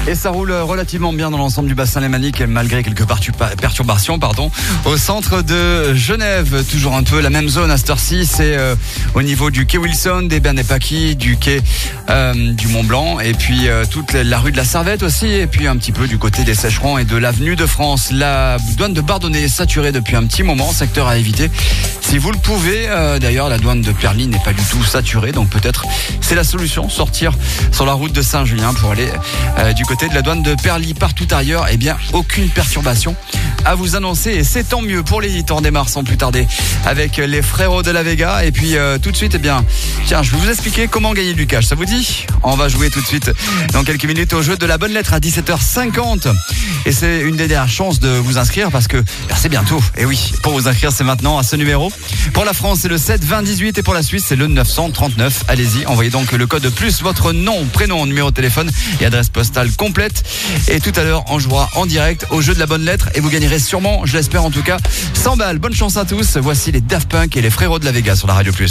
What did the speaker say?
Et ça roule relativement bien dans l'ensemble du bassin lémanique, malgré quelques perturbations, au centre de Genève. Toujours un peu la même zone à cette heure-ci, c'est au niveau du quai Wilson, des Bernay-Paquis, du quai du Mont-Blanc, et puis toute la rue de la Servette aussi, et puis un petit peu du côté des Sécherons et de l'avenue de France. La douane de Bardonnay est saturée depuis un petit moment, secteur à éviter si vous le pouvez. D'ailleurs, la douane de Perly n'est pas du tout saturée, donc peut-être c'est la solution, sortir sur la route de Saint-Julien pour aller du côté de la douane de Perly. Partout ailleurs, eh bien, aucune perturbation à vous annoncer, et c'est tant mieux pour les hits. On démarre sans plus tarder avec les frérots de la Vega, et puis tout de suite, eh bien, tiens, je vais vous expliquer comment gagner du cash. Ça vous dit? On va jouer tout de suite dans quelques minutes au jeu de la bonne lettre à 17h50, et c'est une des dernières chances de vous inscrire parce que c'est bientôt. Et oui, pour vous inscrire, c'est maintenant à ce numéro. Pour la France, c'est le 7 20 18, et pour la Suisse, c'est le 939. Allez-y, envoyez donc le code plus votre nom, prénom, numéro de téléphone et adresse postale complète. Et tout à l'heure, on jouera en direct au jeu de la bonne lettre, et vous gagnerez sûrement, je l'espère en tout cas, 100 balles. Bonne chance à tous. Voici les Daft Punk et les frérots de la Vega sur la Radio Plus.